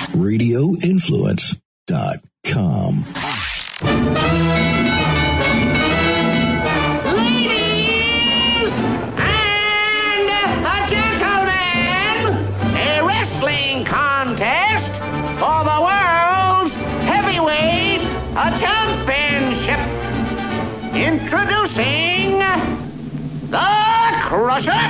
RadioInfluence.com. Introducing the Crusher.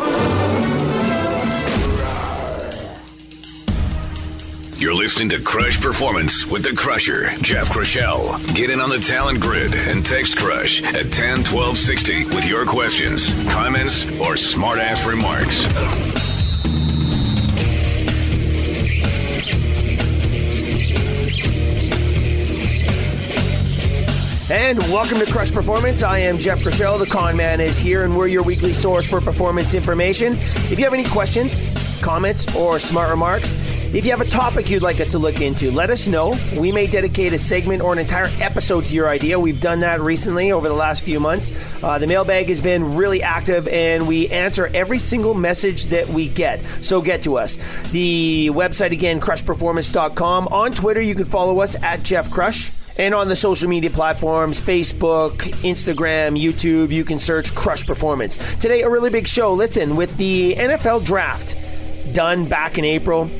You're listening to Crush Performance with the Crusher, Jeff Crushell. Get in on the talent grid and text Crush at 10-1260 with your questions, comments, or smart-ass remarks. And welcome to Crush Performance. I am Jeff Crushell. The Con Man is here, and we're your weekly source for performance information. If you have any questions, comments, or smart remarks, if you have a topic you'd like us to look into, let us know. We may dedicate a segment or an entire episode to your idea. We've done that recently over the last few months. The mailbag has been really active, and we answer every single message that we get. So get to us. The website, again, crushperformance.com. On Twitter, you can follow us at Jeff Crush. And on the social media platforms, Facebook, Instagram, YouTube, you can search Crush Performance. Today, a really big show. Listen, with the NFL draft done back in April,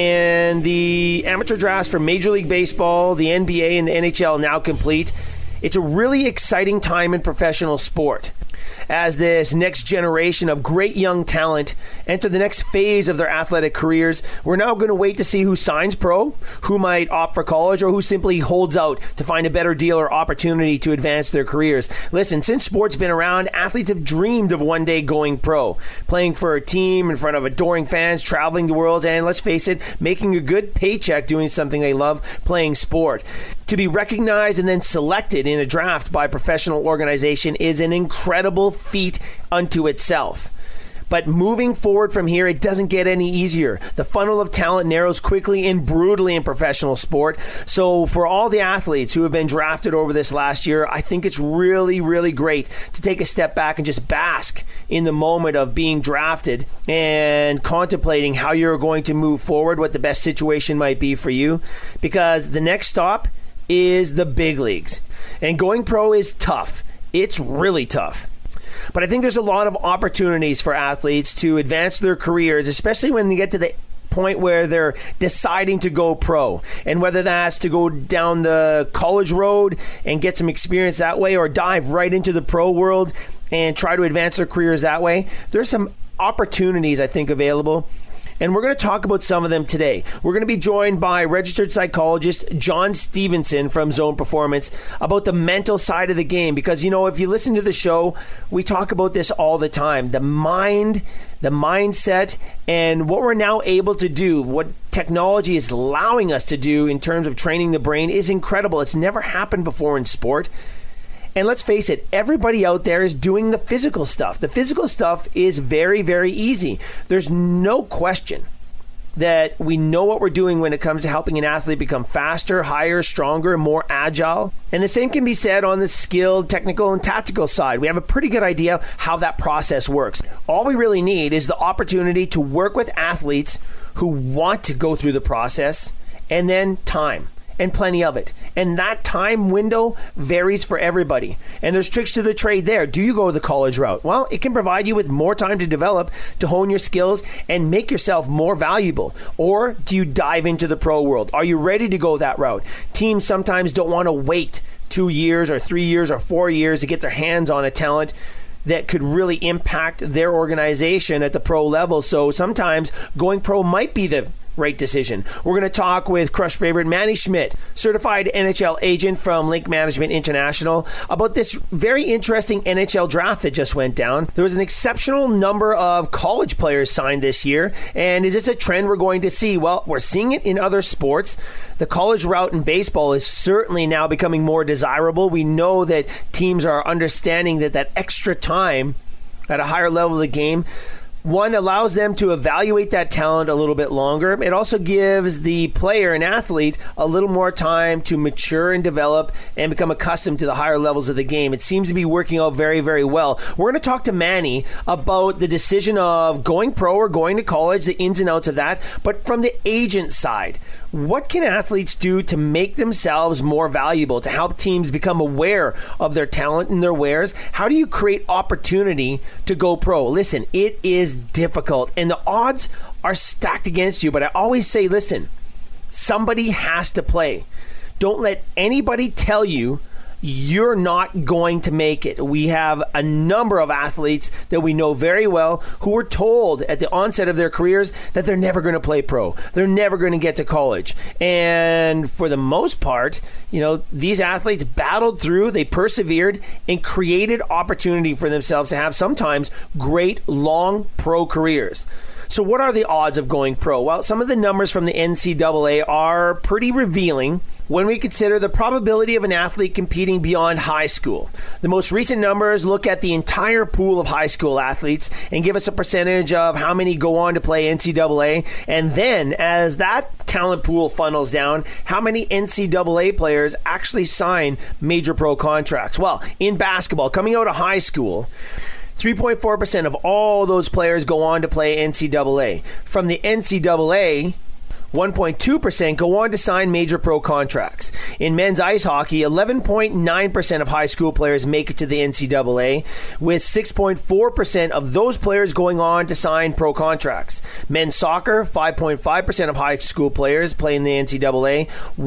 and the amateur drafts for Major League Baseball, the NBA, and the NHL now complete, it's a really exciting time in professional sport. As this next generation of great young talent enter the next phase of their athletic careers, we're now going to wait to see who signs pro, who might opt for college, or who simply holds out to find a better deal or opportunity to advance their careers. Listen, since sport's been around, athletes have dreamed of one day going pro, playing for a team in front of adoring fans, traveling the world, and let's face it, making a good paycheck doing something they love, playing sport. To be recognized and then selected in a draft by a professional organization is an incredible feat unto itself. But moving forward from here, it doesn't get any easier. The funnel of talent narrows quickly and brutally in professional sport. So for all the athletes who have been drafted over this last year, I think it's really, really great to take a step back and just bask in the moment of being drafted and contemplating how you're going to move forward, what the best situation might be for you. Because the next stop is the big leagues. And going pro is tough. It's really tough. But I think there's a lot of opportunities for athletes to advance their careers, especially when they get to the point where they're deciding to go pro. And whether that's to go down the college road and get some experience that way, or dive right into the pro world and try to advance their careers that way, there's some opportunities, I think, available. And we're going to talk about some of them today. We're going to be joined by registered psychologist John Stevenson from Zone Performance about the mental side of the game. Because, you know, if you listen to the show, we talk about this all the time. The mind, the mindset, and what we're now able to do, what technology is allowing us to do in terms of training the brain is incredible. It's never happened before in sport. And let's face it, everybody out there is doing the physical stuff. The physical stuff is very, very easy. There's no question that we know what we're doing when it comes to helping an athlete become faster, higher, stronger, more agile. And the same can be said on the skilled, technical, and tactical side. We have a pretty good idea of how that process works. All we really need is the opportunity to work with athletes who want to go through the process, and then time. And plenty of it. And that time window varies for everybody. And there's tricks to the trade there. Do you go the college route? Well, it can provide you with more time to develop, to hone your skills, and make yourself more valuable. Or do you dive into the pro world? Are you ready to go that route? Teams sometimes don't want to wait 2 years or 3 years or 4 years to get their hands on a talent that could really impact their organization at the pro level. So sometimes going pro might be the right decision. We're going to talk with Crush favorite Manny Schmidt, certified NHL agent from Link Management International, about this very interesting NHL draft that just went down. There was an exceptional number of college players signed this year, and is this a trend we're going to see? Well, we're seeing it in other sports. The college route in baseball is certainly now becoming more desirable. We know that teams are understanding that extra time at a higher level of the game One, allows them to evaluate that talent a little bit longer. It also gives the player and athlete a little more time to mature and develop and become accustomed to the higher levels of the game. It seems to be working out very, very well. We're going to talk to Manny about the decision of going pro or going to college, the ins and outs of that, but from the agent side. What can athletes do to make themselves more valuable, to help teams become aware of their talent and their wares? How do you create opportunity to go pro? Listen, it is difficult and the odds are stacked against you, but I always say, listen, somebody has to play. Don't let anybody tell you you're not going to make it. We have a number of athletes that we know very well who were told at the onset of their careers that they're never going to play pro. They're never going to get to college. And for the most part, these athletes battled through, they persevered, and created opportunity for themselves to have sometimes great long pro careers. So what are the odds of going pro? Well, some of the numbers from the NCAA are pretty revealing when we consider the probability of an athlete competing beyond high school. The most recent numbers look at the entire pool of high school athletes and give us a percentage of how many go on to play NCAA. And then as that talent pool funnels down, how many NCAA players actually sign major pro contracts? Well, in basketball, coming out of high school, 3.4% of all those players go on to play NCAA. From the NCAA, 1.2% go on to sign major pro contracts. In men's ice hockey, 11.9% of high school players make it to the NCAA, with 6.4% of those players going on to sign pro contracts. Men's soccer, 5.5% of high school players play in the NCAA,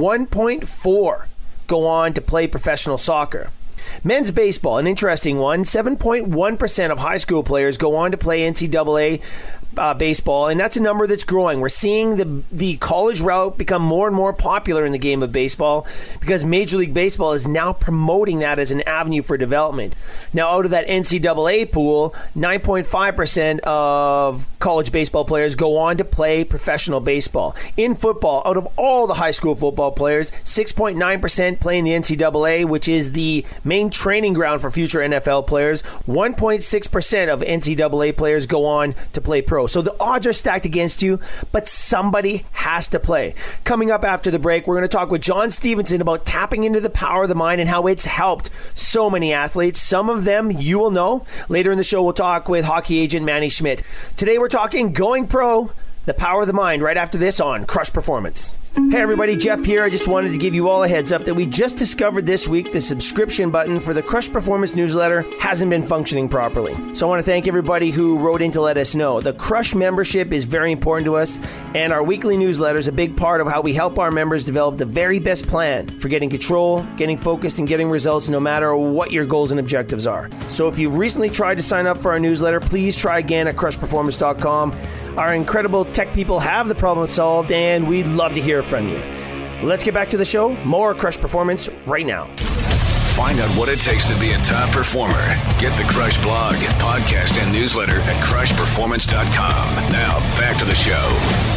1.4% go on to play professional soccer. Men's baseball, an interesting one, 7.1% of high school players go on to play NCAA baseball, and that's a number that's growing. We're seeing the college route become more and more popular in the game of baseball because Major League Baseball is now promoting that as an avenue for development. Now, out of that NCAA pool, 9.5% of college baseball players go on to play professional baseball. In football, out of all the high school football players, 6.9% play in the NCAA, which is the main training ground for future NFL players. 1.6% of NCAA players go on to play pro. So the odds are stacked against you, but somebody has to play. Coming up after the break, we're going to talk with John Stevenson about tapping into the power of the mind and how it's helped so many athletes. Some of them you will know. Later in the show, we'll talk with hockey agent Manny Schmidt. Today, we're talking going pro, the power of the mind, right after this on Crush Performance. Hey everybody, Jeff here. I just wanted to give you all a heads up that we just discovered this week the subscription button for the Crush Performance newsletter hasn't been functioning properly. So I want to thank everybody who wrote in to let us know. The Crush membership is very important to us, and our weekly newsletter is a big part of how we help our members develop the very best plan for getting control, getting focused, and getting results no matter what your goals and objectives are. So if you've recently tried to sign up for our newsletter, please try again at crushperformance.com. Our incredible tech people have the problem solved, and we'd love to hear from you. Let's get back to the show. More Crush Performance right now. Find out what it takes to be a top performer. Get the Crush blog, podcast, and newsletter at crushperformance.com. Now, back to the show.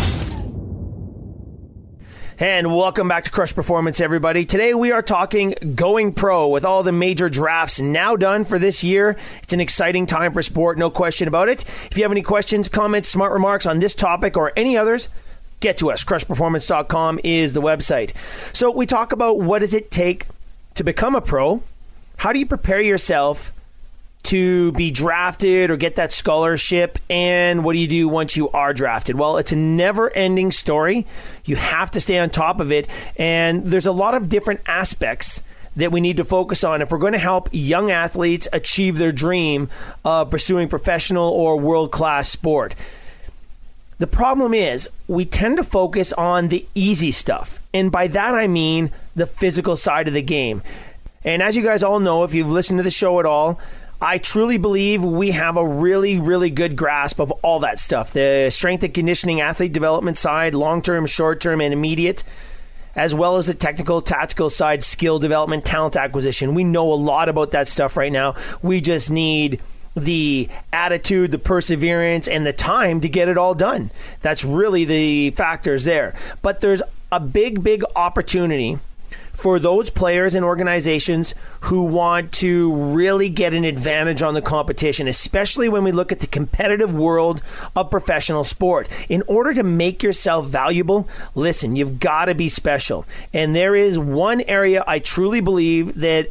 And welcome back to Crush Performance, everybody. Today we are talking going pro with all the major drafts now done for this year. It's an exciting time for sport, no question about it. If you have any questions, comments, smart remarks on this topic or any others, get to us. Crushperformance.com is the website. So we talk about what does it take to become a pro? How do you prepare yourself to be drafted or get that scholarship, and what do you do once you are drafted? Well, it's a never-ending story. You have to stay on top of it, and there's a lot of different aspects that we need to focus on if we're going to help young athletes achieve their dream of pursuing professional or world-class sport. The problem is we tend to focus on the easy stuff, and by that I mean the physical side of the game. And as you guys all know, if you've listened to the show at all, I truly believe we have a really, really good grasp of all that stuff. The strength and conditioning, athlete development side, long-term, short-term, and immediate, as well as the technical, tactical side, skill development, talent acquisition. We know a lot about that stuff right now. We just need the attitude, the perseverance, and the time to get it all done. That's really the factors there. But there's a big, big opportunity for those players and organizations who want to really get an advantage on the competition, especially when we look at the competitive world of professional sport. In order to make yourself valuable, listen, you've got to be special. And there is one area I truly believe that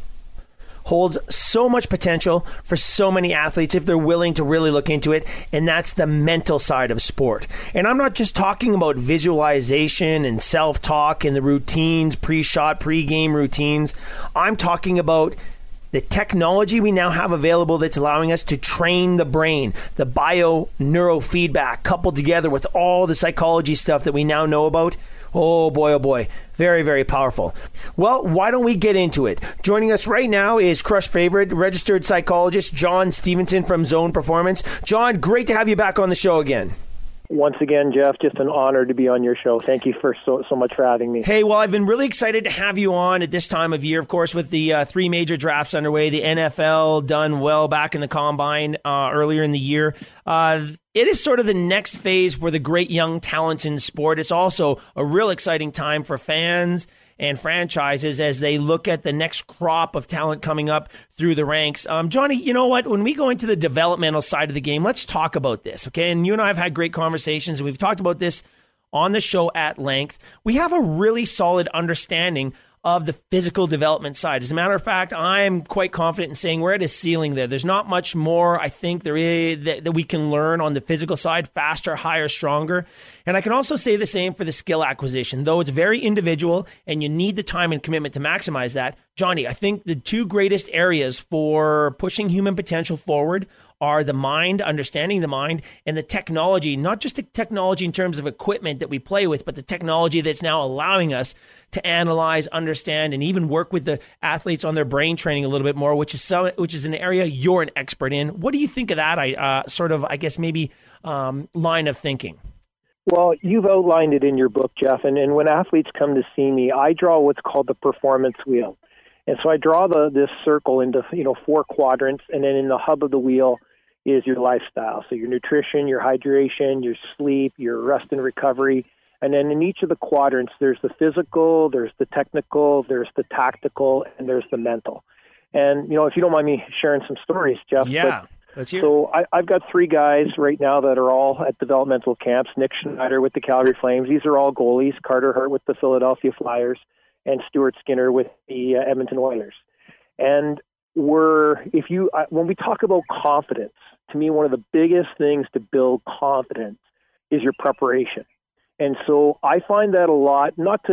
holds so much potential for so many athletes if they're willing to really look into it, and that's the mental side of sport. And I'm not just talking about visualization and self-talk and the routines, pre-shot, pre-game routines. I'm talking about the technology we now have available that's allowing us to train the brain, the bio-neurofeedback coupled together with all the psychology stuff that we now know about. Oh boy, very, very powerful. Well, why don't we get into it? Joining us right now is Crush favorite, registered psychologist John Stevenson from Zone Performance. John, great to have you back on the show again. Once again, Jeff, just an honor to be on your show. Thank you for so much for having me. Hey, well, I've been really excited to have you on at this time of year, of course, with the three major drafts underway. The NFL done well back in the Combine earlier in the year. It is sort of the next phase for the great young talents in sport. It's also a real exciting time for fans and franchises as they look at the next crop of talent coming up through the ranks. Johnny, you know what? When we go into the developmental side of the game, let's talk about this, okay? And you and I have had great conversations, and we've talked about this on the show at length. We have a really solid understanding of the physical development side. As a matter of fact, I'm quite confident in saying we're at a ceiling there. There's not much more, I think, there is that we can learn on the physical side, faster, higher, stronger. And I can also say the same for the skill acquisition, though it's very individual and you need the time and commitment to maximize that. Johnny, I think the two greatest areas for pushing human potential forward are the mind, understanding the mind, and the technology, not just the technology in terms of equipment that we play with, but the technology that's now allowing us to analyze, understand, and even work with the athletes on their brain training a little bit more, which is an area you're an expert in. What do you think of that line of thinking? Well, you've outlined it in your book, Jeff, and when athletes come to see me, I draw what's called the performance wheel. And so I draw this circle into 4 quadrants, and then in the hub of the wheel is your lifestyle. So your nutrition, your hydration, your sleep, your rest and recovery. And then in each of the quadrants, there's the physical, there's the technical, there's the tactical, and there's the mental. And, if you don't mind me sharing some stories, Jeff. Yeah, let's hear it. So I've got 3 guys right now that are all at developmental camps. Nick Schneider with the Calgary Flames. These are all goalies. Carter Hart with the Philadelphia Flyers. And Stuart Skinner with the Edmonton Oilers. And when we talk about confidence, to me, one of the biggest things to build confidence is your preparation. And so I find that a lot,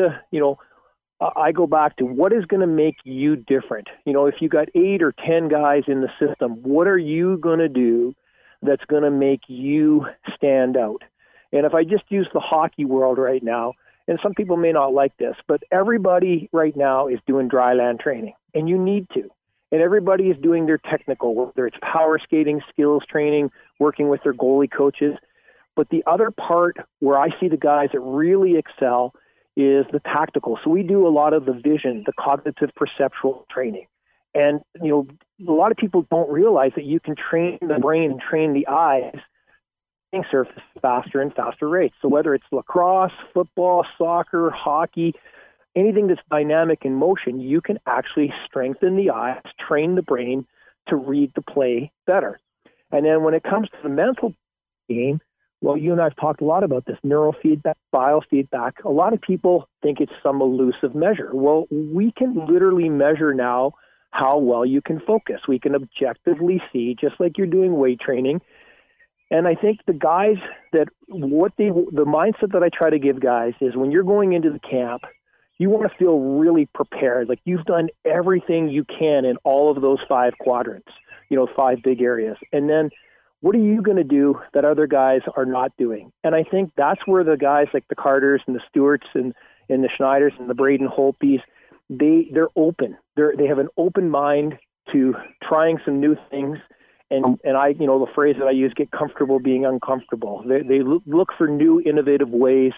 I go back to what is going to make you different. If you got 8 or 10 guys in the system, what are you going to do that's going to make you stand out? And if I just use the hockey world right now, and some people may not like this, but everybody right now is doing dry land training, and you need to. And everybody is doing their technical, whether it's power skating, skills training, working with their goalie coaches. But the other part where I see the guys that really excel is the tactical. So we do a lot of the vision, the cognitive perceptual training. And, a lot of people don't realize that you can train the brain and train the eyes surface faster and faster rates. So whether it's lacrosse, football, soccer, hockey, anything that's dynamic in motion, you can actually strengthen the eyes, train the brain to read the play better. And then when it comes to the mental game, well, you and I have talked a lot about this neurofeedback, biofeedback. A lot of people think it's some elusive measure. Well, we can literally measure now how well you can focus. We can objectively see, just like you're doing weight training. And I think the guys the mindset that I try to give guys is when you're going into the camp, you want to feel really prepared. Like you've done everything you can in all of those 5 quadrants, 5 big areas. And then what are you going to do that other guys are not doing? And I think that's where the guys like the Carters and the Stewarts and the Schneiders and the Braden Holtbys, they're open. They have an open mind to trying some new things. And I, the phrase that I use, get comfortable being uncomfortable. They look for new, innovative ways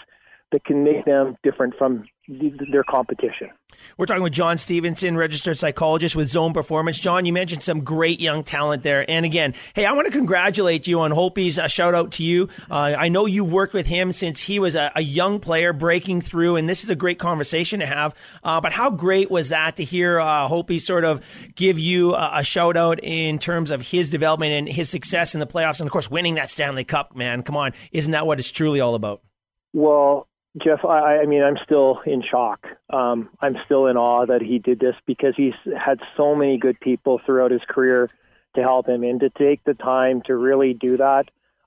that can make them different from their competition. We're talking with John Stevenson, registered psychologist with Zone Performance. John, you mentioned some great young talent there. And again, hey, I want to congratulate you on Holtby's. A shout out to you. I know you worked with him since he was a young player breaking through, and this is a great conversation to have. But how great was that to hear Holtby sort of give you a shout out in terms of his development and his success in the playoffs, and of course winning that Stanley Cup, man. Come on, isn't that what it's truly all about? Well, Jeff, I mean, I'm still in shock. I'm still in awe that he did this, because he's had so many good people throughout his career to help him, and to take the time to really do that,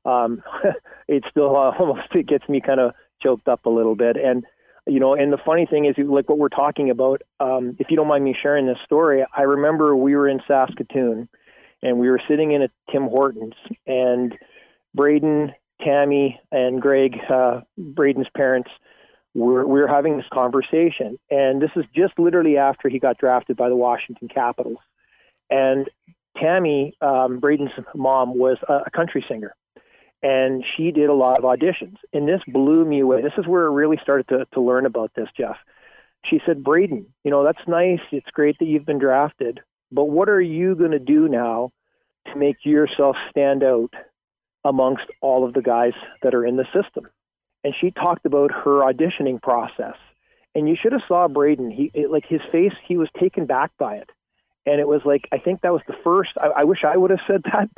it still it gets me kind of choked up a little bit. And, and the funny thing is, like what we're talking about, if you don't mind me sharing this story, I remember we were in Saskatoon, and we were sitting in a Tim Hortons, and Braden, Tammy, and Greg, Braden's parents, we were having this conversation. And this is just literally after he got drafted by the Washington Capitals. And Tammy, Braden's mom, was a country singer. And she did a lot of auditions. And this blew me away. This is where I really started to learn about this, Jeff. She said, Braden, that's nice. It's great that you've been drafted. But what are you going to do now to make yourself stand out amongst all of the guys that are in the system? And she talked about her auditioning process. And you should have saw Braden. His face, he was taken back by it. And it was like, I think that was the first, I wish I would have said that,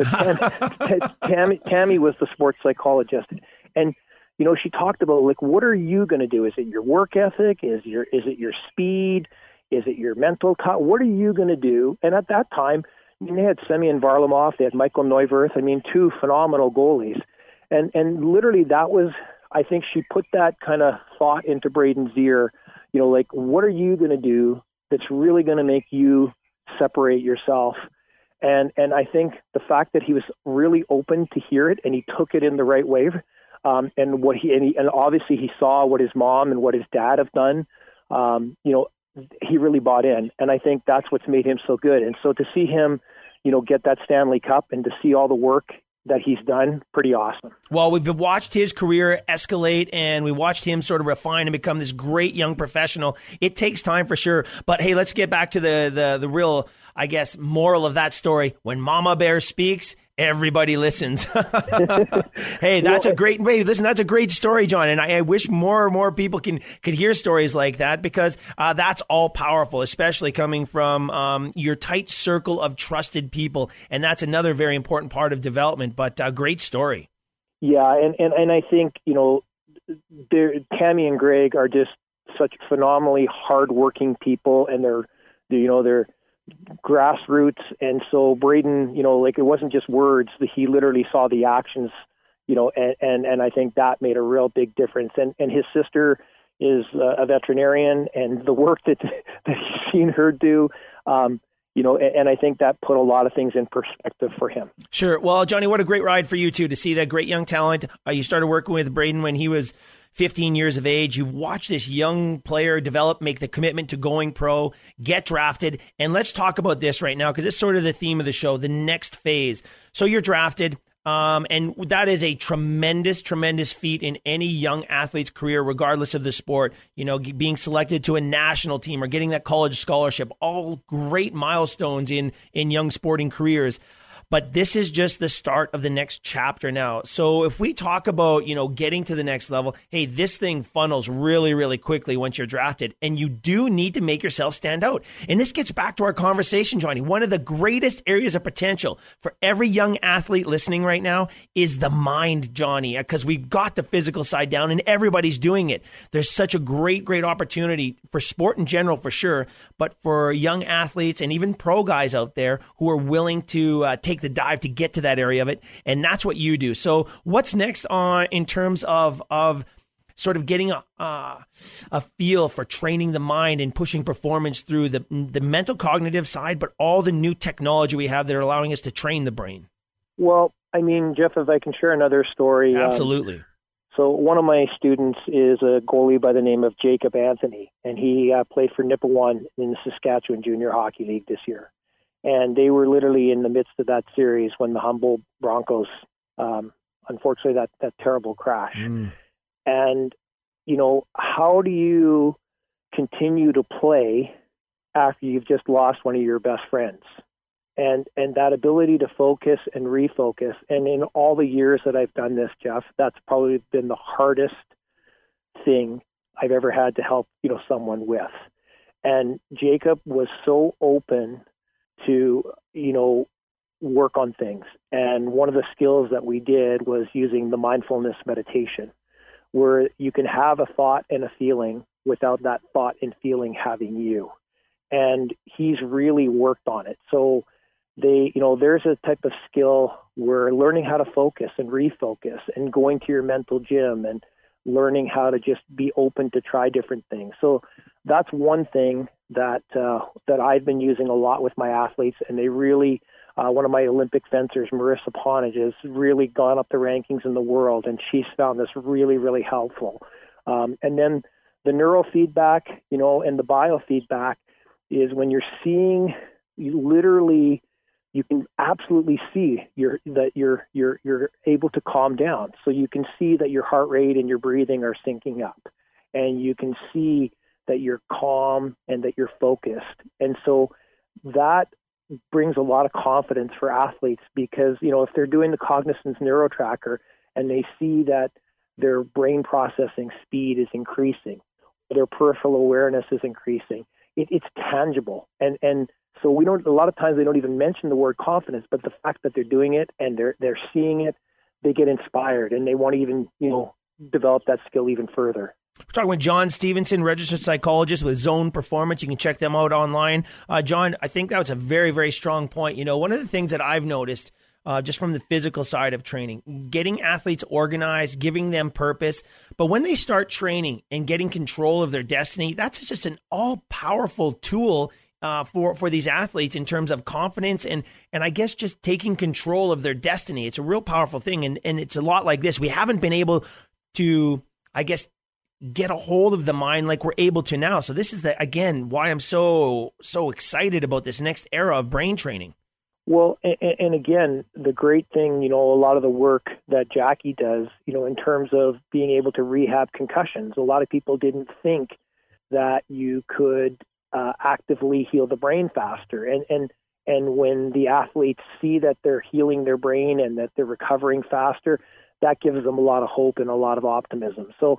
but Tammy was the sports psychologist. And, she talked about, like, what are you going to do? Is it your work ethic? Is it your speed? Is it your mental what are you going to do? And at that time, they had Semyon Varlamov, they had Michael Neuwirth, two phenomenal goalies. And literally that was, I think she put that kind of thought into Braden's ear, like, what are you going to do that's really going to make you separate yourself? And I think the fact that he was really open to hear it, and he took it in the right way, and obviously he saw what his mom and what his dad have done, he really bought in. And I think that's what's made him so good. And so to see him, get that Stanley Cup, and to see all the work that he's done, pretty awesome. Well, we've watched his career escalate, and we watched him sort of refine and become this great young professional. It takes time for sure. But hey, let's get back to the real, I guess, moral of that story. When Mama Bear speaks, everybody listens. Hey, that's a great way. Listen, that's a great story, John. And I wish more and more people could hear stories like that, because that's all powerful, especially coming from your tight circle of trusted people. And that's another very important part of development, but great story. Yeah. And I think, Tammy and Greg are just such phenomenally hardworking people, and they're grassroots. And so Braden, it wasn't just words, he literally saw the actions, and I think that made a real big difference. And his sister is a veterinarian, and the work that he's seen her do, and I think that put a lot of things in perspective for him. Sure. Well, Johnny, what a great ride for you too, to see that great young talent. You started working with Braden when he was 15 years of age. You've watched this young player develop, make the commitment to going pro, get drafted. And let's talk about this right now, because it's sort of the theme of the show, the next phase. So you're drafted, and that is a tremendous, tremendous feat in any young athlete's career, regardless of the sport. Being selected to a national team or getting that college scholarship, all great milestones in young sporting careers. But this is just the start of the next chapter now. So if we talk about, getting to the next level, hey, this thing funnels really, really quickly once you're drafted, and you do need to make yourself stand out. And this gets back to our conversation, Johnny. One of the greatest areas of potential for every young athlete listening right now is the mind, Johnny, because we've got the physical side down and everybody's doing it. There's such a great, great opportunity for sport in general, for sure, but for young athletes and even pro guys out there who are willing to take the dive to get to that area of it, and that's what you do. So what's next in terms of sort of getting a feel for training the mind and pushing performance through the mental cognitive side, but all the new technology we have that are allowing us to train the brain? Well, Jeff, if I can share another story. Absolutely. So one of my students is a goalie by the name of Jacob Anthony, and he played for Nipawin in the Saskatchewan Junior Hockey League this year. And they were literally in the midst of that series when the Humboldt Broncos, unfortunately, that terrible crash. And how do you continue to play after you've just lost one of your best friends? And that ability to focus and refocus. And in all the years that I've done this, Jeff, that's probably been the hardest thing I've ever had to help, someone with. And Jacob was so open to, work on things. And one of the skills that we did was using the mindfulness meditation, where you can have a thought and a feeling without that thought and feeling having you. And he's really worked on it. So there's a type of skill where learning how to focus and refocus and going to your mental gym and learning how to just be open to try different things. So that's one thing that I've been using a lot with my athletes, and they really, one of my Olympic fencers, Marissa Ponage, has really gone up the rankings in the world, and she's found this really, really helpful. And then the neurofeedback, and the biofeedback is when you're seeing, you can absolutely see that you're able to calm down. So you can see that your heart rate and your breathing are syncing up, and you can see that you're calm and that you're focused. And so that brings a lot of confidence for athletes, because, if they're doing the Cognizance NeuroTracker and they see that their brain processing speed is increasing, their peripheral awareness is increasing, it's tangible. And so a lot of times they don't even mention the word confidence, but the fact that they're doing it and they're seeing it, they get inspired and they want to even, develop that skill even further. We're talking with John Stevenson, registered psychologist with Zone Performance. You can check them out online. John, I think that was a very, very strong point. One of the things that I've noticed just from the physical side of training, getting athletes organized, giving them purpose. But when they start training and getting control of their destiny, that's just an all-powerful tool for these athletes in terms of confidence and I guess just taking control of their destiny. It's a real powerful thing. And it's a lot like this. We haven't been able to, I guess, get a hold of the mind like we're able to now. So this is, again, why I'm so excited about this next era of brain training. Well, and again, the great thing, a lot of the work that Jackie does, in terms of being able to rehab concussions, a lot of people didn't think that you could actively heal the brain faster. And when the athletes see that they're healing their brain and that they're recovering faster, that gives them a lot of hope and a lot of optimism. So,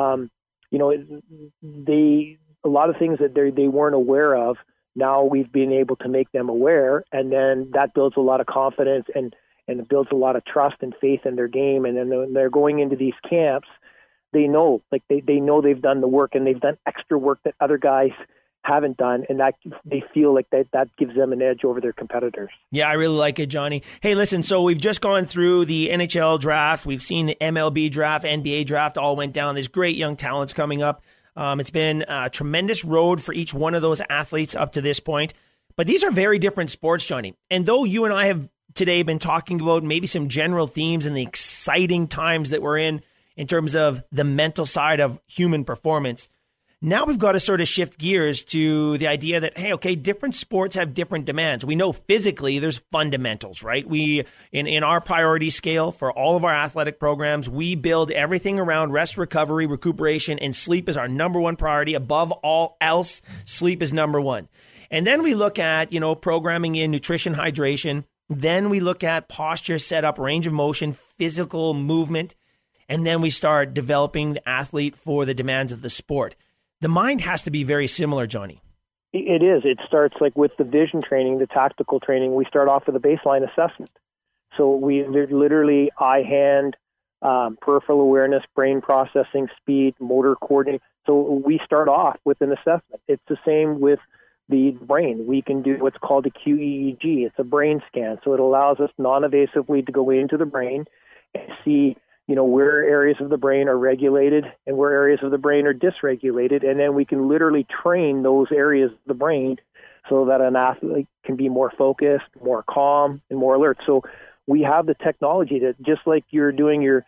a lot of things that they weren't aware of, now we've been able to make them aware, and then that builds a lot of confidence and it builds a lot of trust and faith in their game. And then when they're going into these camps, they know, they know they've done the work and they've done extra work that other guys haven't done, and that they feel like that gives them an edge over their competitors. Yeah, I really like it, Johnny. Hey, listen, so we've just gone through the NHL draft. We've seen the MLB draft, NBA draft, all went down. There's great young talents coming up. It's been a tremendous road for each one of those athletes up to this point. But these are very different sports, Johnny. And though you and I have today been talking about maybe some general themes and the exciting times that we're in terms of the mental side of human performance, now we've got to sort of shift gears to the idea that, hey, okay, different sports have different demands. We know physically there's fundamentals, right? We, in our priority scale for all of our athletic programs, we build everything around rest, recovery, recuperation, and sleep is our number one priority. Above all else, sleep is number one. And then we look at, programming in nutrition, hydration. Then we look at posture, setup, range of motion, physical movement. And then we start developing the athlete for the demands of the sport. The mind has to be very similar, Johnny. It is. It starts like with the vision training, the tactical training. We start off with a baseline assessment. So we literally eye-hand, peripheral awareness, brain processing, speed, motor coordinating. So we start off with an assessment. It's the same with the brain. We can do what's called a QEEG. It's a brain scan. So it allows us non-invasively to go into the brain and see where areas of the brain are regulated and where areas of the brain are dysregulated. And then we can literally train those areas of the brain so that an athlete can be more focused, more calm, and more alert. So we have the technology that, just like you're doing your,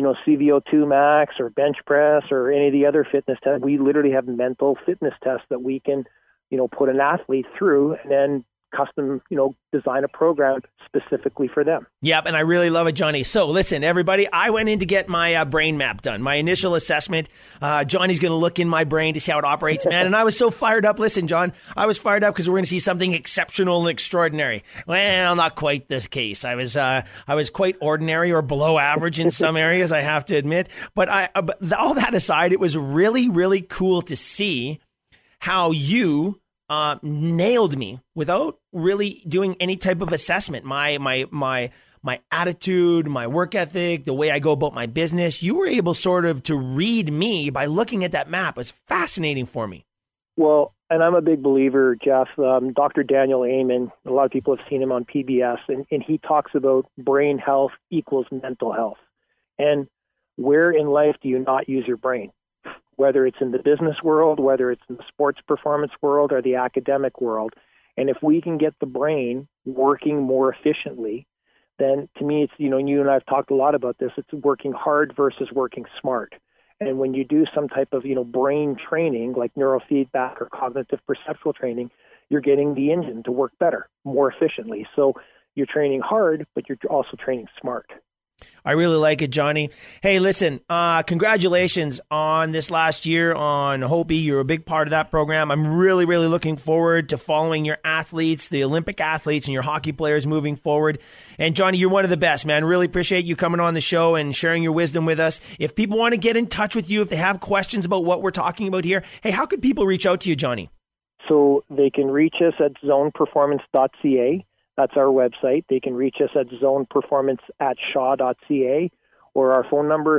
CVO2 max or bench press or any of the other fitness tests, we literally have mental fitness tests that we can, put an athlete through and then custom, design a program specifically for them. Yep, and I really love it, Johnny. So listen, everybody, I went in to get my brain map done, my initial assessment. Johnny's going to look in my brain to see how it operates, man. And I was so fired up. Listen, John, I was fired up because we're going to see something exceptional and extraordinary. Well, not quite this case. I was quite ordinary or below average in some areas, I have to admit. But all that aside, it was really, really cool to see how you nailed me without really doing any type of assessment. My attitude, my work ethic, the way I go about my business. You were able sort of to read me by looking at that map. It was fascinating for me. Well, and I'm a big believer, Jeff. Dr. Daniel Amen, a lot of people have seen him on PBS, and he talks about brain health equals mental health. And where in life do you not use your brain? Whether it's in the business world, whether it's in the sports performance world or the academic world. And if we can get the brain working more efficiently, then to me, it's, you and I have talked a lot about this, it's working hard versus working smart. And when you do some type of, brain training like neurofeedback or cognitive perceptual training, you're getting the engine to work better, more efficiently. So you're training hard, but you're also training smart. I really like it, Johnny. Hey, listen, congratulations on this last year on Hopi. You're a big part of that program. I'm really, really looking forward to following your athletes, the Olympic athletes and your hockey players moving forward. And Johnny, you're one of the best, man. Really appreciate you coming on the show and sharing your wisdom with us. If people want to get in touch with you, if they have questions about what we're talking about here, hey, how could people reach out to you, Johnny? So they can reach us at zoneperformance.ca. That's our website. They can reach us at zoneperformance@shaw.ca, or our phone number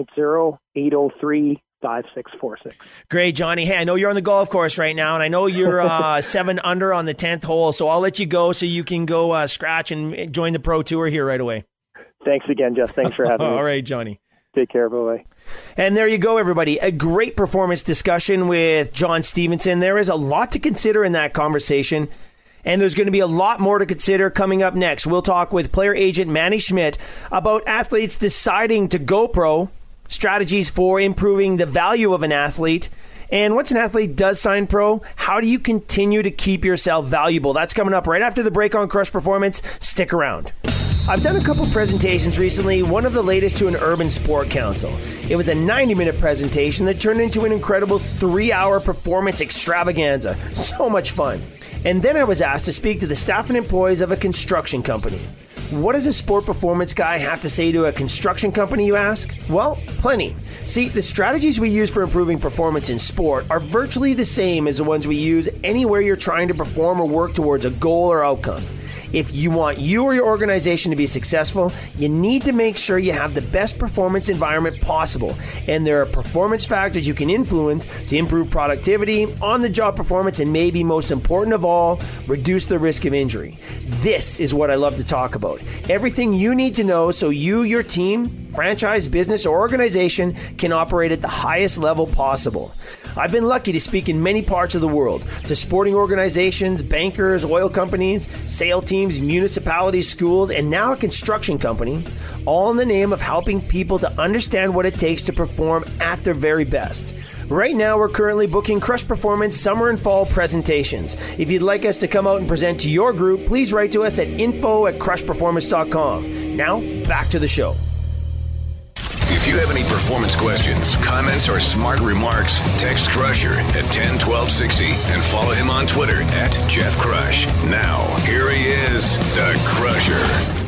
780-803-5646. Great, Johnny. Hey, I know you're on the golf course right now, and I know you're 7 under on the 10th hole, so I'll let you go so you can go scratch and join the Pro Tour here right away. Thanks again, Jeff. Thanks for having me. All right, Johnny. Take care. Bye-bye. And there you go, everybody. A great performance discussion with John Stevenson. There is a lot to consider in that conversation. And there's going to be a lot more to consider coming up next. We'll talk with player agent Manny Schmidt about athletes deciding to go pro, strategies for improving the value of an athlete, and once an athlete does sign pro, how do you continue to keep yourself valuable? That's coming up right after the break on Crush Performance. Stick around. I've done a couple presentations recently, one of the latest to an Urban Sport Council. It was a 90-minute presentation that turned into an incredible 3-hour performance extravaganza. So much fun. And then I was asked to speak to the staff and employees of a construction company. What does a sport performance guy have to say to a construction company, you ask? Well, plenty. See, the strategies we use for improving performance in sport are virtually the same as the ones we use anywhere you're trying to perform or work towards a goal or outcome. If you want you or your organization to be successful, you need to make sure you have the best performance environment possible. And there are performance factors you can influence to improve productivity, on-the-job performance, and maybe most important of all, reduce the risk of injury. This is what I love to talk about. Everything you need to know so you, your team, franchise, business, or organization can operate at the highest level possible. I've been lucky to speak in many parts of the world, to sporting organizations, bankers, oil companies, sales teams, municipalities, schools, and now a construction company, all in the name of helping people to understand what it takes to perform at their very best. Right now, we're currently booking Crush Performance summer and fall presentations. If you'd like us to come out and present to your group, please write to us at info@crushperformance.com. Now, back to the show. If you have any performance questions, comments, or smart remarks, text Crusher at 101260 and follow him on Twitter at Jeff Crush. Now, here he is, the Crusher.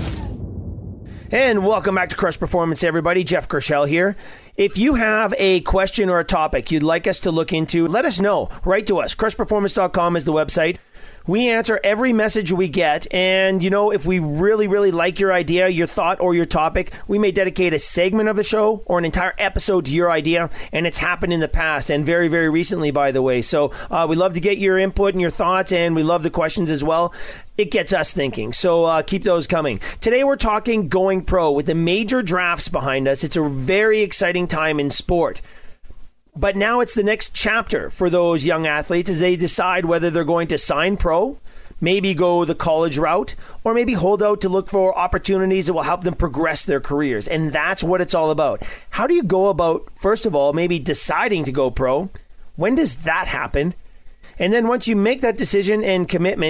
And welcome back to Crush Performance, everybody. Jeff Kershell here. If you have a question or a topic you'd like us to look into, let us know. Write to us. Crushperformance.com is the website. We answer every message we get, and if we really, really like your idea, your thought, or your topic, we may dedicate a segment of the show or an entire episode to your idea, and it's happened in the past, and very, very recently, by the way. So we love to get your input and your thoughts, and we love the questions as well. It gets us thinking, so keep those coming. Today we're talking going pro. With the major drafts behind us, it's a very exciting time in sport. But now it's the next chapter for those young athletes as they decide whether they're going to sign pro, maybe go the college route, or maybe hold out to look for opportunities that will help them progress their careers. And that's what it's all about. How do you go about, first of all, maybe deciding to go pro? When does that happen? And then once you make that decision and commitment,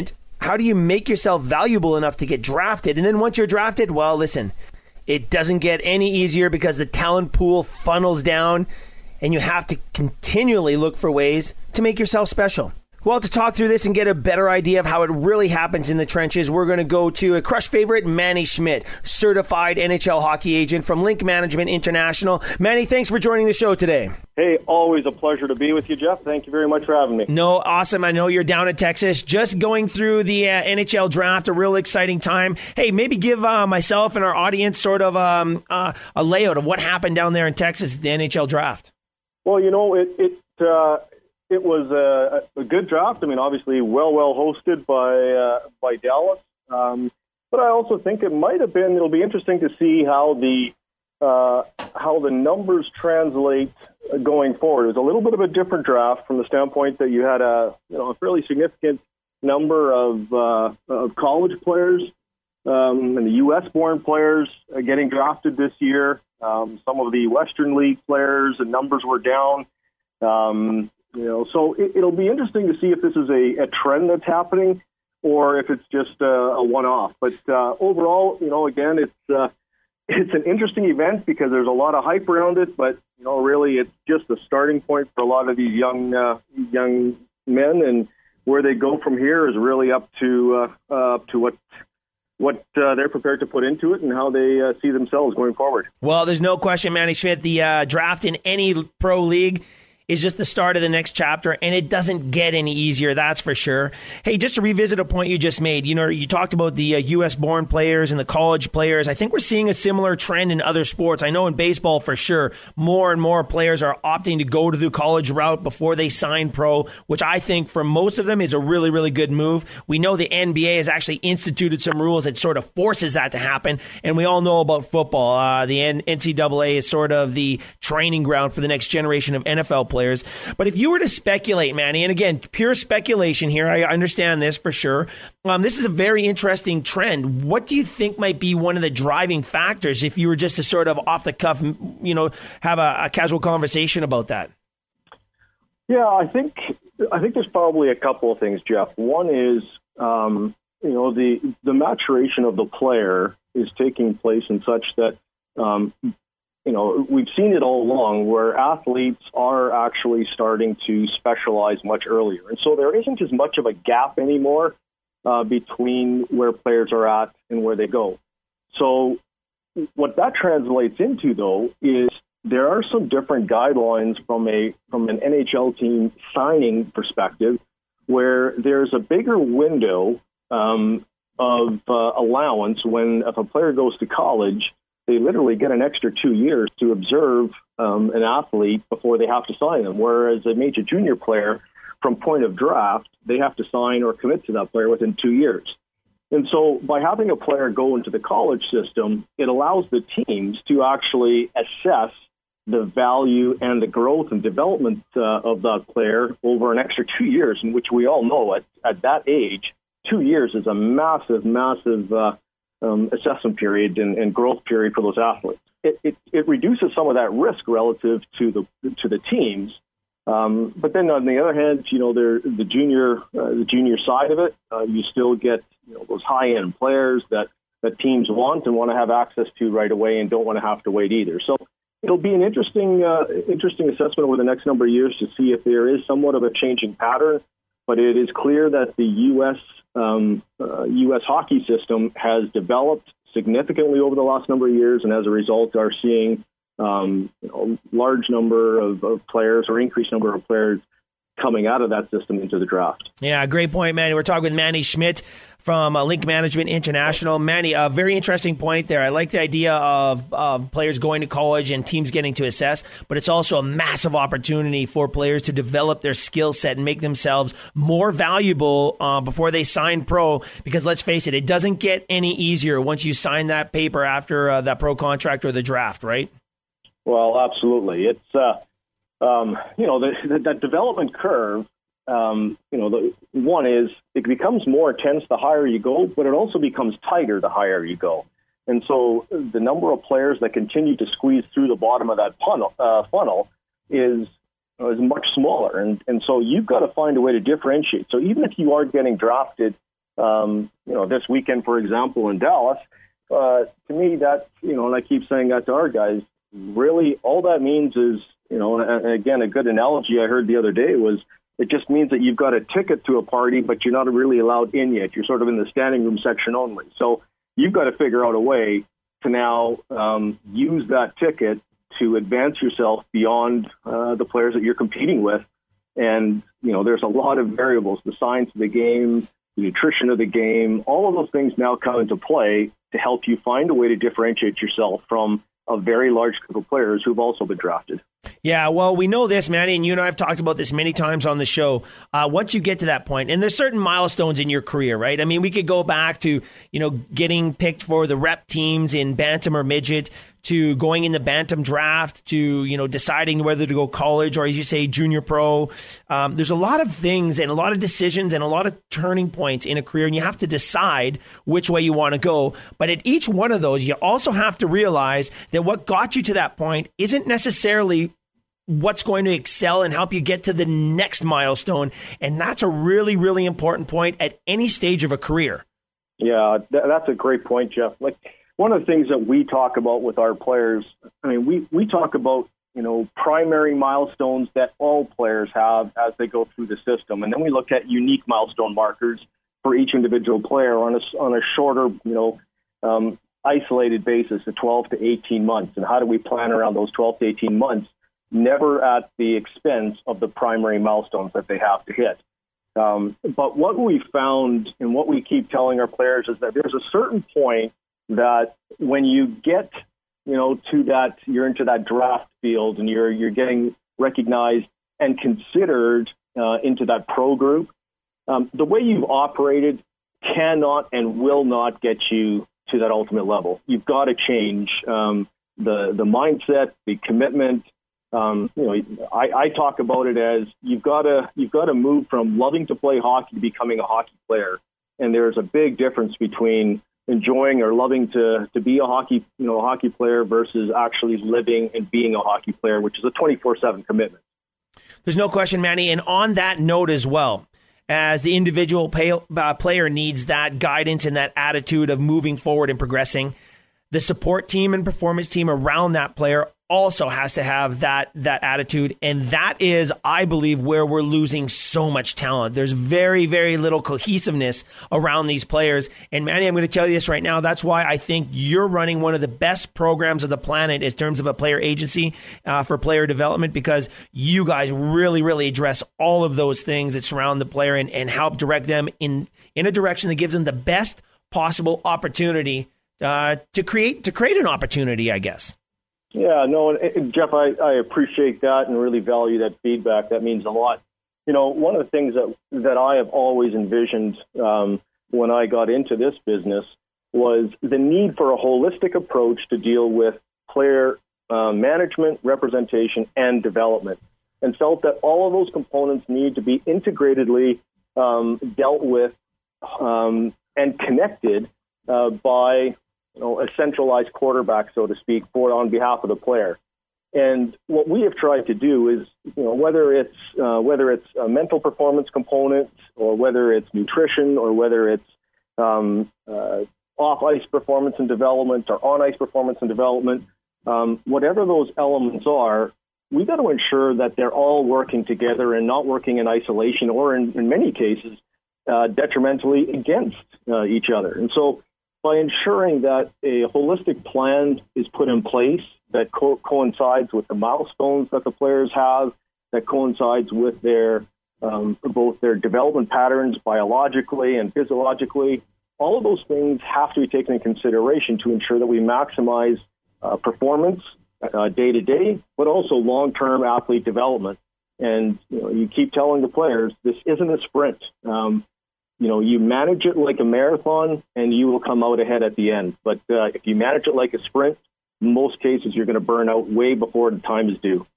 How do you make yourself valuable enough to get drafted? And then once you're drafted, well, listen, it doesn't get any easier because the talent pool funnels down and you have to continually look for ways to make yourself special. Well, to talk through this and get a better idea of how it really happens in the trenches, we're going to go to a Crush favorite, Manny Schmidt, certified NHL hockey agent from Link Management International. Manny, thanks for joining the show today. Hey, always a pleasure to be with you, Jeff. Thank you very much for having me. No, awesome. I know you're down in Texas, just going through the NHL draft, a real exciting time. Hey, maybe give myself and our audience sort of a layout of what happened down there in Texas at the NHL draft. Well, you know, it was a good draft. I mean, obviously, well hosted by Dallas. But I also think it might have been. It'll be interesting to see how the numbers translate going forward. It was a little bit of a different draft from the standpoint that you had a fairly significant number of college players and the U.S.-born players getting drafted this year. Some of the Western League players, the numbers were down. So it'll be interesting to see if this is a trend that's happening or if it's just a one-off. But overall, again, it's an interesting event because there's a lot of hype around it. But really, it's just a starting point for a lot of these young men, and where they go from here is really up to what they're prepared to put into it and how they see themselves going forward. Well, there's no question, Manny Schmidt, the draft in any pro league is just the start of the next chapter, and it doesn't get any easier, that's for sure. Hey, just to revisit a point you just made, you talked about the U.S.-born players and the college players. I think we're seeing a similar trend in other sports. I know in baseball for sure, more and more players are opting to go to the college route before they sign pro, which I think for most of them is a really, really good move. We know the NBA has actually instituted some rules that sort of forces that to happen, and we all know about football. The NCAA is sort of the training ground for the next generation of NFL players. But if you were to speculate, Manny, and again, pure speculation here, I understand this for sure. This is a very interesting trend. What do you think might be one of the driving factors if you were just to sort of off the cuff, have a casual conversation about that? Yeah, I think there's probably a couple of things, Jeff. One is, the maturation of the player is taking place in such that, we've seen it all along where athletes are actually starting to specialize much earlier. And so there isn't as much of a gap anymore between where players are at and where they go. So what that translates into, though, is there are some different guidelines from an NHL team signing perspective where there's a bigger window of allowance if a player goes to college. They literally get an extra 2 years to observe an athlete before they have to sign them, whereas a major junior player, from point of draft, they have to sign or commit to that player within 2 years. And so by having a player go into the college system, it allows the teams to actually assess the value and the growth and development of that player over an extra 2 years, in which we all know at that age, 2 years is a massive assessment period and growth period for those athletes. It reduces some of that risk relative to the teams, but then on the other hand, the junior side of it, you still get those high end players that teams want to have access to right away and don't want to have to wait either. So it'll be an interesting assessment over the next number of years to see if there is somewhat of a changing pattern. But it is clear that the U.S. hockey system has developed significantly over the last number of years, and as a result, are seeing large number of players or increased number of players coming out of that system into the draft. Yeah, great point, Manny. We're talking with Manny Schmidt from Link Management International. Manny, a very interesting point there. I like the idea of players going to college and teams getting to assess, but it's also a massive opportunity for players to develop their skill set and make themselves more valuable before they sign pro, because let's face it, it doesn't get any easier once you sign that paper after that pro contract or the draft, right? Well, absolutely. It's that development curve, the one is it becomes more intense the higher you go, but it also becomes tighter the higher you go. And so the number of players that continue to squeeze through the bottom of that funnel is much smaller. And so you've got to find a way to differentiate. So even if you are getting drafted This weekend, for example, in Dallas, to me, that, and I keep saying that to our guys, really all that means is, and again, a good analogy I heard the other day was it just means that you've got a ticket to a party, but you're not really allowed in yet. You're sort of in the standing room section only. So you've got to figure out a way to now use that ticket to advance yourself beyond the players that you're competing with. And, there's a lot of variables, the science of the game, the nutrition of the game, all of those things now come into play to help you find a way to differentiate yourself from a very large group of players who've also been drafted. Yeah, well, we know this, Manny, and you and I have talked about this many times on the show. Once you get to that point, and there's certain milestones in your career, right? I mean, we could go back to, getting picked for the rep teams in bantam or midget, to going in the bantam draft, to, deciding whether to go college or, as you say, junior pro. There's a lot of things and a lot of decisions and a lot of turning points in a career, and you have to decide which way you want to go. But at each one of those, you also have to realize that what got you to that point isn't necessarily what's going to excel and help you get to the next milestone. And that's a really, really important point at any stage of a career. Yeah, that's a great point, Jeff. Like, one of the things that we talk about with our players, we talk about, primary milestones that all players have as they go through the system. And then we look at unique milestone markers for each individual player on a shorter, isolated basis of 12 to 18 months. And how do we plan around those 12 to 18 months, never at the expense of the primary milestones that they have to hit. But what we found and what we keep telling our players is that there's a certain point that when you get, to that, you're into that draft field and you're getting recognized and considered into that pro group, the way you've operated cannot and will not get you to that ultimate level. You've got to change the mindset, the commitment. I talk about it as you've got to move from loving to play hockey to becoming a hockey player, and there's a big difference between enjoying or loving to be a hockey player versus actually living and being a hockey player, which is a 24/7 commitment. There's no question, Manny. And on that note as well, as the individual player needs that guidance and that attitude of moving forward and progressing, the support team and performance team around that player also has to have that attitude. And that is, I believe, where we're losing so much talent. There's very, very little cohesiveness around these players. And Manny, I'm going to tell you this right now. That's why I think you're running one of the best programs of the planet in terms of a player agency for player development, because you guys really, really address all of those things that surround the player and help direct them in a direction that gives them the best possible opportunity to create an opportunity, I guess. Yeah, no, Jeff, I appreciate that and really value that feedback. That means a lot. One of the things that I have always envisioned when I got into this business was the need for a holistic approach to deal with player management, representation, and development, and felt that all of those components need to be integratedly dealt with and connected by a centralized quarterback, so to speak, on behalf of the player. And what we have tried to do is, whether it's a mental performance component, or whether it's nutrition, or whether it's off-ice performance and development, or on-ice performance and development, whatever those elements are, we got to ensure that they're all working together and not working in isolation, or in many cases, detrimentally against each other. And so, by ensuring that a holistic plan is put in place that coincides with the milestones that the players have, that coincides with their both their development patterns biologically and physiologically, all of those things have to be taken into consideration to ensure that we maximize performance day to day, but also long-term athlete development. And you keep telling the players, this isn't a sprint. You manage it like a marathon and you will come out ahead at the end. But if you manage it like a sprint, in most cases, you're going to burn out way before the time is due.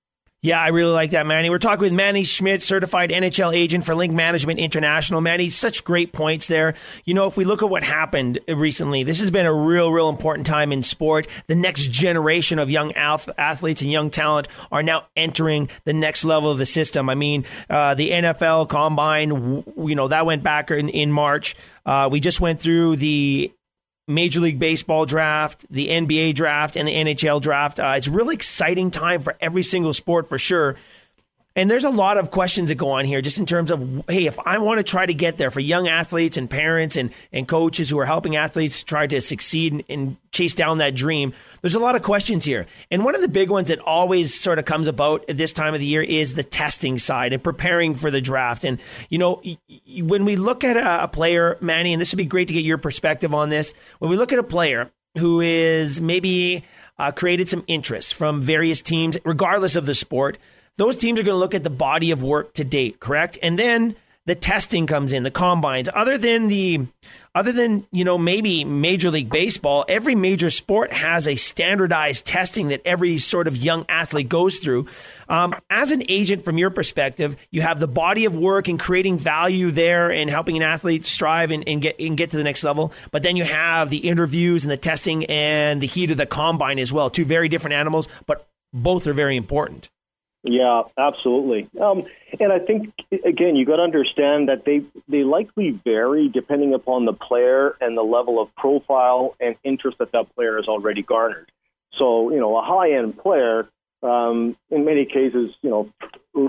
Yeah, I really like that, Manny. We're talking with Manny Schmidt, certified NHL agent for Link Management International. Manny, such great points there. You know, if we look at what happened recently, this has been a real important time in sport. The next generation of young athletes and young talent are now entering the next level of the system. I mean, the NFL Combine, you know, that went back in March. We just went through the Major League Baseball draft, the NBA draft, and the NHL draft. It's a really exciting time for every single sport for sure. And there's a lot of questions that go on here just in terms of, hey, if I want to try to get there for young athletes and parents and coaches who are helping athletes try to succeed and chase down that dream, there's a lot of questions here. And one of the big ones that always sort of comes about at this time of the year is the testing side and preparing for the draft. And, you know, when we look at a player, Manny, and this would be great to get your perspective on this, when we look at a player who is maybe created some interest from various teams, regardless of the sport, those teams are going to look at the body of work to date, correct? And then the testing comes in, the combines. Other than you know, maybe Major League Baseball, every major sport has a standardized testing that every sort of young athlete goes through. As an agent, from your perspective, you have the body of work and creating value there and helping an athlete strive and get to the next level. But then you have the interviews and the testing and the heat of the combine as well. Two very different animals, but both are very important. Yeah, absolutely. And I think, again, you got to understand that they likely vary depending upon the player and the level of profile and interest that player has already garnered. So, you know, a high-end player, in many cases, you know,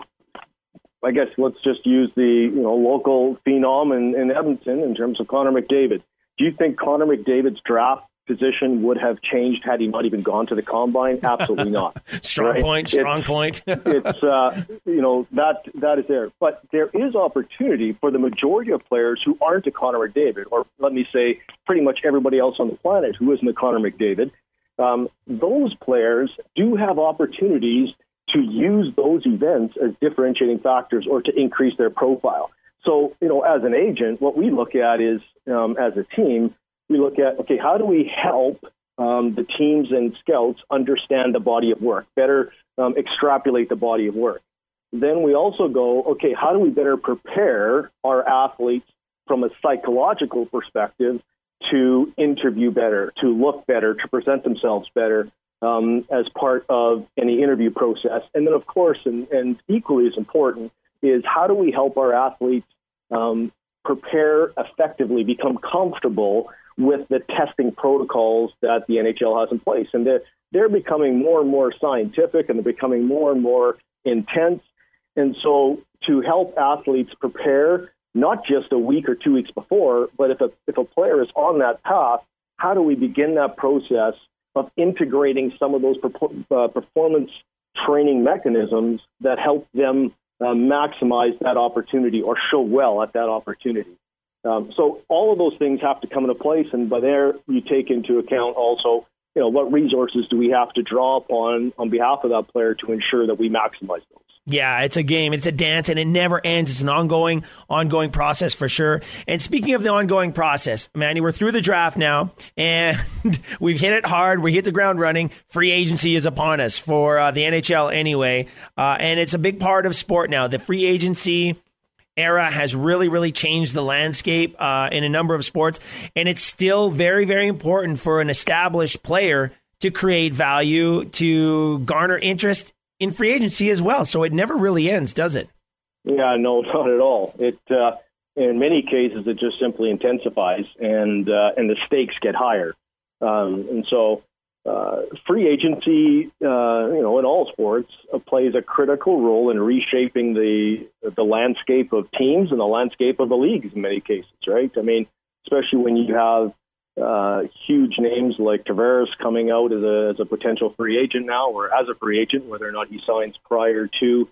I guess let's just use the, you know, local phenom in Edmonton in terms of Connor McDavid. Do you think Connor McDavid's draft position would have changed had he not even gone to the combine? Absolutely not. Strong point. It's you know, that is there. But there is opportunity for the majority of players who aren't a Connor McDavid, or let me say pretty much everybody else on the planet who isn't a Connor McDavid. Those players do have opportunities to use those events as differentiating factors or to increase their profile. So, you know, as an agent, what we look at is, as a team, we look at, okay, how do we help the teams and scouts understand the body of work, better extrapolate the body of work? Then we also go, okay, how do we better prepare our athletes from a psychological perspective to interview better, to look better, to present themselves better as part of any interview process? And then, of course, and equally as important, is how do we help our athletes prepare effectively, become comfortable with the testing protocols that the NHL has in place. And they're becoming more and more scientific, and they're becoming more and more intense. And so to help athletes prepare, not just a week or 2 weeks before, but if a player is on that path, how do we begin that process of integrating some of those performance training mechanisms that help them maximize that opportunity or show well at that opportunity? So all of those things have to come into place, and by there you take into account also, you know, what resources do we have to draw upon on behalf of that player to ensure that we maximize those. Yeah, it's a game, it's a dance, and it never ends. It's an ongoing process for sure. And speaking of the ongoing process, Manny, we're through the draft now, and we've hit it hard. We hit the ground running. Free agency is upon us for the NHL anyway, and it's a big part of sport now. The free agency era has really changed the landscape in a number of sports, and it's still very, very important for an established player to create value, to garner interest in free agency as well. So it never really ends, does it? Yeah, no, not at all. It in many cases it just simply intensifies, and the stakes get higher. And so free agency, you know, in all sports, plays a critical role in reshaping the landscape of teams and the landscape of the leagues in many cases, right? I mean, especially when you have huge names like Tavares coming out as a potential free agent now, or as a free agent, whether or not he signs prior to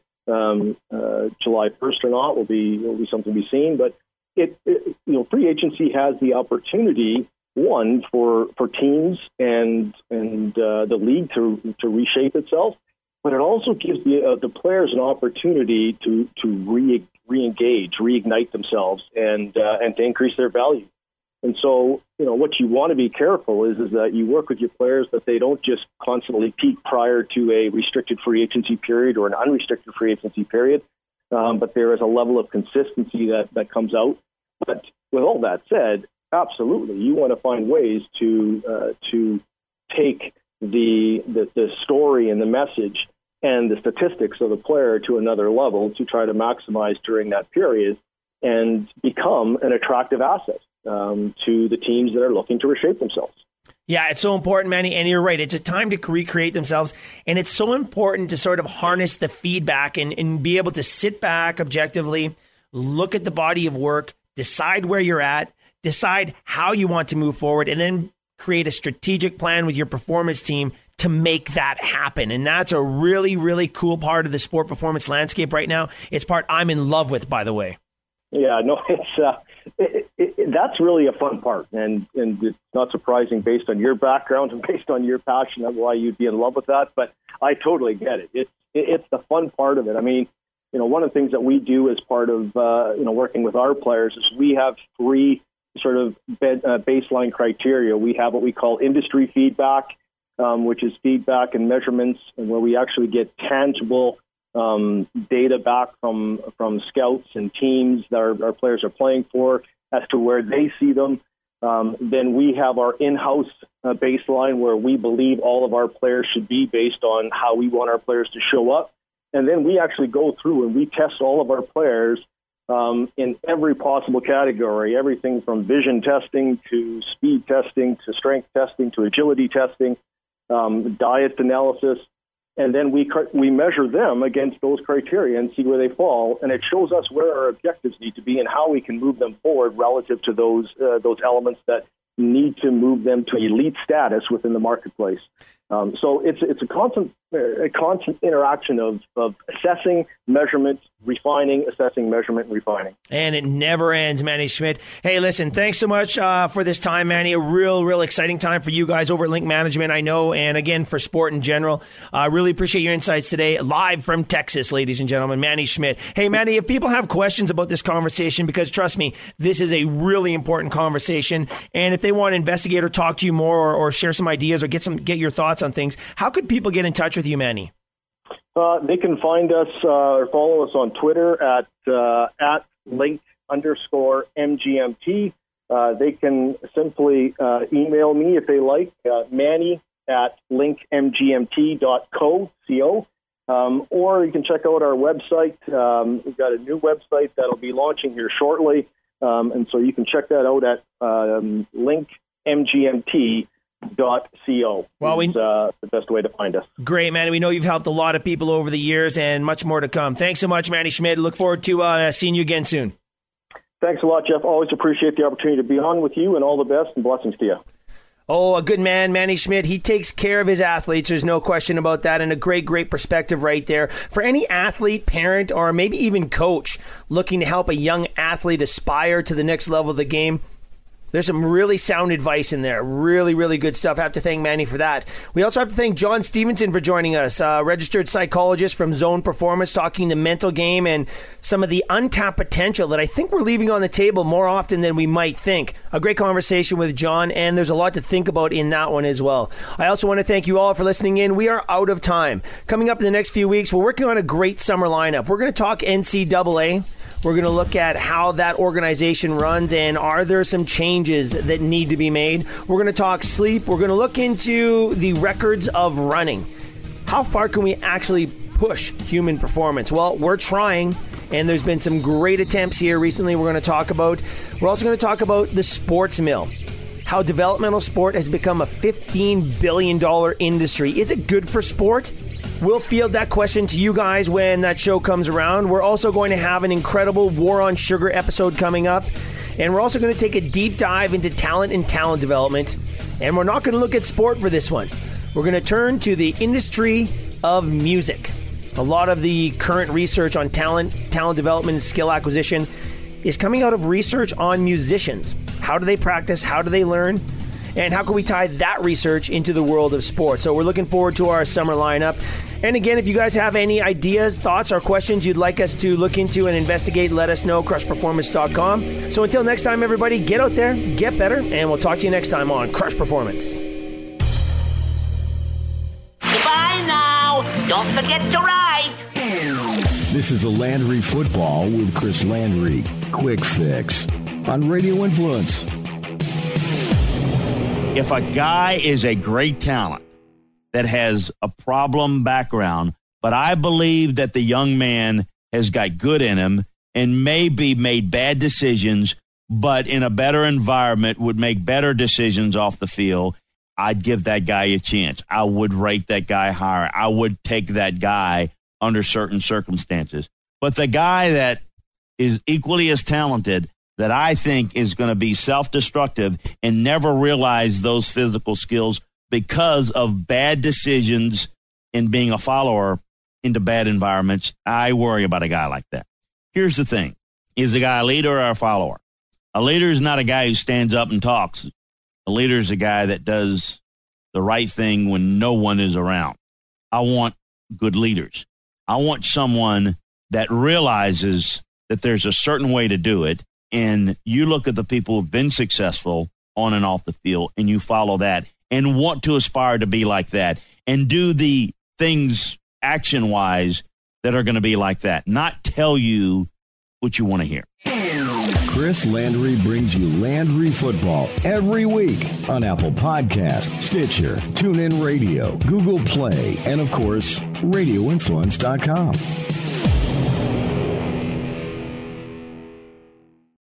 July 1st or not will be something to be seen. But you know, free agency has the opportunity, one, for teams and the league to reshape itself, but it also gives the players an opportunity to re-engage, reignite themselves, and to increase their value. And so, what you want to be careful is that you work with your players that they don't just constantly peak prior to a restricted free agency period or an unrestricted free agency period, but there is a level of consistency that comes out. But with all that said, absolutely, you want to find ways to take the story and the message and the statistics of the player to another level to try to maximize during that period and become an attractive asset to the teams that are looking to reshape themselves. Yeah, it's so important, Manny, and you're right. It's a time to recreate themselves, and it's so important to sort of harness the feedback and be able to sit back objectively, look at the body of work, decide where you're at, decide how you want to move forward, and then create a strategic plan with your performance team to make that happen. And that's a really, really cool part of the sport performance landscape right now. It's part I'm in love with, by the way. Yeah, no, that's really a fun part. And it's not surprising based on your background and based on your passion of why you'd be in love with that. But I totally get it. It's the fun part of it. I mean, one of the things that we do as part of, working with our players is we have 3 sort of baseline criteria. We have what we call industry feedback, which is feedback and measurements, and where we actually get tangible data back from scouts and teams that our players are playing for as to where they see them. Then we have our in-house baseline where we believe all of our players should be based on how we want our players to show up. And then we actually go through and we test all of our players in every possible category, everything from vision testing to speed testing to strength testing to agility testing, diet analysis. And then we measure them against those criteria and see where they fall. And it shows us where our objectives need to be and how we can move them forward relative to those elements that need to move them to elite status within the marketplace. So it's a constant interaction of assessing, measurement, refining, assessing, measurement, refining. And it never ends, Manny Schmidt. Hey, listen, thanks so much for this time, Manny. A real exciting time for you guys over at Link Management, I know, and again, for sport in general. I really appreciate your insights today. Live from Texas, ladies and gentlemen, Manny Schmidt. Hey, Manny, if people have questions about this conversation, because trust me, this is a really important conversation, and if they want to investigate or talk to you more or share some ideas or get your thoughts on things, how could people get in touch with you, Manny? They can find us or follow us on Twitter at link_MGMT. They can simply email me if they like, manny@linkmgmt.co, or you can check out our website. We've got a new website that'll be launching here shortly, and so you can check that out at linkmgmt.co. Well, the best way to find us. Great, Manny. We know you've helped a lot of people over the years and much more to come. Thanks so much, Manny Schmidt. Look forward to seeing you again soon. Thanks a lot, Jeff. Always appreciate the opportunity to be on with you, and all the best and blessings to you. Oh, a good man, Manny Schmidt. He takes care of his athletes. There's no question about that, and a great perspective right there. For any athlete, parent, or maybe even coach looking to help a young athlete aspire to the next level of the game, there's some really sound advice in there. Really good stuff. I have to thank Manny for that. We also have to thank John Stevenson for joining us, registered psychologist from Zone Performance, talking the mental game and some of the untapped potential that I think we're leaving on the table more often than we might think. A great conversation with John, and there's a lot to think about in that one as well. I also want to thank you all for listening in. We are out of time. Coming up in the next few weeks, we're working on a great summer lineup. We're going to talk NCAA. We're going to look at how that organization runs and are there some changes that need to be made. We're going to talk sleep. We're going to look into the records of running. How far can we actually push human performance? Well, we're trying, and there's been some great attempts here recently we're also going to talk about the sports mill. How developmental sport has become a $15 billion industry. Is it good for sport? We'll field that question to you guys when that show comes around. We're also going to have an incredible War on Sugar episode coming up. And we're also going to take a deep dive into talent and talent development. And we're not going to look at sport for this one. We're going to turn to the industry of music. A lot of the current research on talent development, and skill acquisition is coming out of research on musicians. How do they practice? How do they learn? And how can we tie that research into the world of sports? So we're looking forward to our summer lineup. And again, if you guys have any ideas, thoughts, or questions you'd like us to look into and investigate, let us know, crushperformance.com. So until next time, everybody, get out there, get better, and we'll talk to you next time on Crush Performance. Goodbye now. Don't forget to ride. This is the Landry Football with Chris Landry. Quick Fix on Radio Influence. If a guy is a great talent that has a problem background, but I believe that the young man has got good in him and maybe made bad decisions, but in a better environment would make better decisions off the field, I'd give that guy a chance. I would rate that guy higher. I would take that guy under certain circumstances. But the guy that is equally as talented that I think is going to be self-destructive and never realize those physical skills because of bad decisions and being a follower into bad environments, I worry about a guy like that. Here's the thing. Is the guy a leader or a follower? A leader is not a guy who stands up and talks. A leader is a guy that does the right thing when no one is around. I want good leaders. I want someone that realizes that there's a certain way to do it. And you look at the people who've been successful on and off the field, and you follow that and want to aspire to be like that and do the things action-wise that are going to be like that, not tell you what you want to hear. Chris Landry brings you Landry Football every week on Apple Podcasts, Stitcher, TuneIn Radio, Google Play, and, of course, RadioInfluence.com.